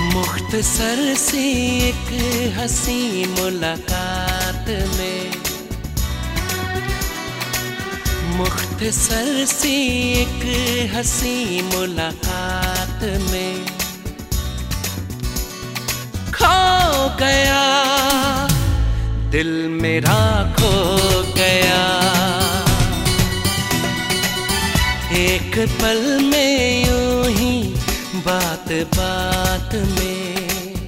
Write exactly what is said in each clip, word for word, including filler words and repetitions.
मुख्तसर सी एक हंसी मुलाकात में, मुख्तसर सी एक हंसी मुलाकात में खो गया दिल मेरा, खो गया एक पल में यूं ही बात बात में,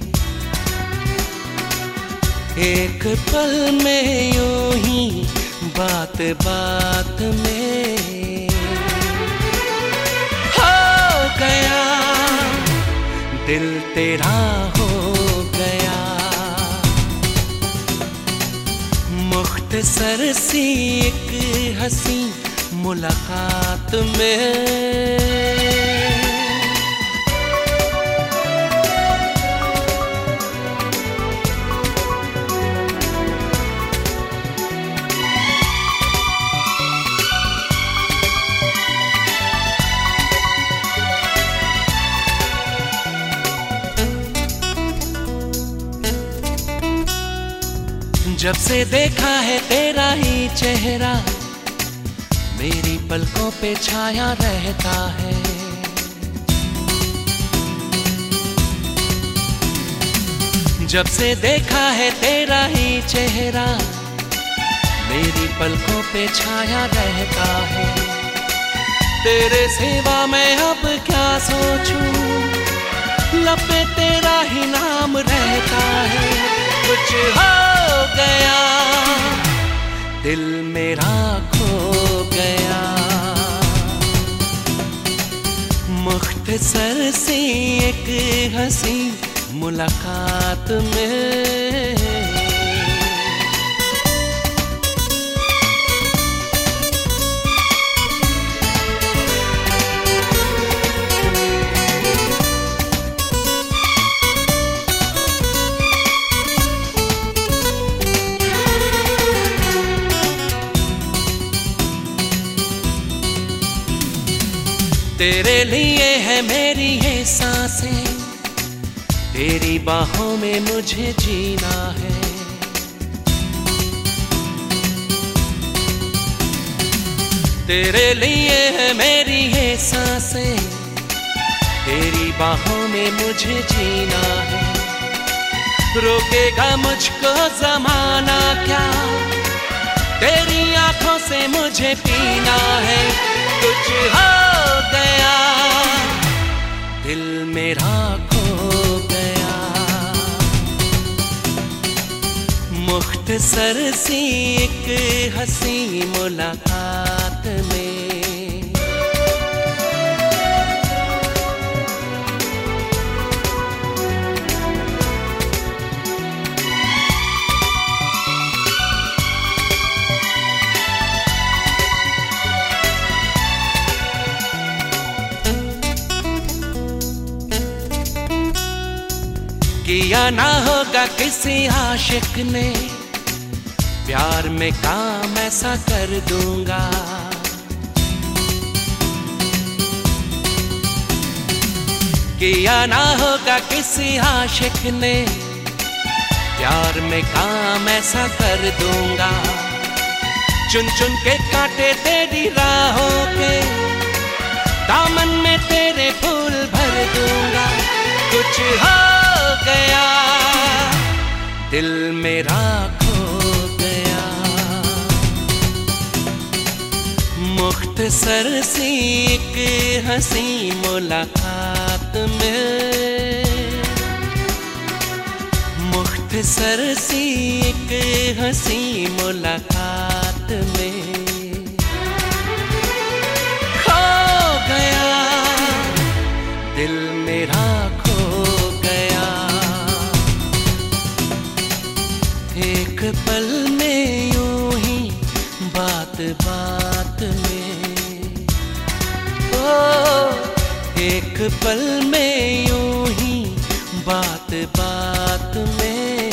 एक पल में यूं ही बात बात में हो गया दिल तेरा, हो गया मुख्तसर सी एक हंसी मुलाकात में। जब से देखा है तेरा ही चेहरा मेरी पलकों पे छाया रहता है, जब से देखा है तेरा ही चेहरा मेरी पलकों पे छाया रहता है। तेरे सिवा मैं अब क्या सोचूं, लब पे तेरा ही नाम रहता है। कुछ हो गया दिल मेरा, खो गया मुख्तसर सी एक हंसी मुलाकात में। तेरे लिए है मेरी ये सांसें, तेरी बाहों में मुझे जीना है। तेरे लिए है मेरी ये सांसें, तेरी बाहों में मुझे जीना है। रोकेगा मुझको ज़माना क्या, तेरी आंखों से मुझे पीना है। कुछ हो गया दिल मेरा, खो गया मुख्तसर सी एक हंसी मुलाकात में। किया ना होगा किसी आशिक ने प्यार में काम ऐसा कर दूंगा। किया ना होगा किसी आशिक ने प्यार में काम ऐसा कर दूंगा। चुन चुन के कांटे तेरी राहों के, दामन में तेरे फूल भर दूंगा। कुछ हो गया दिल मेरा, खो गया मुख्तसर सी एक हंसी मुलाकात में। मुख्तसर सी एक हंसी मुलाकात में खो गया दिल मेरा, खो गया एक पल में यूं ही बात बात में। ओ एक पल में यूं ही बात बात में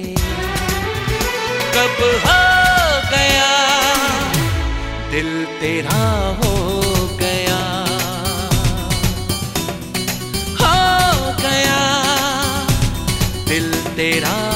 कब हो गया दिल तेरा, हो गया हो गया तेरा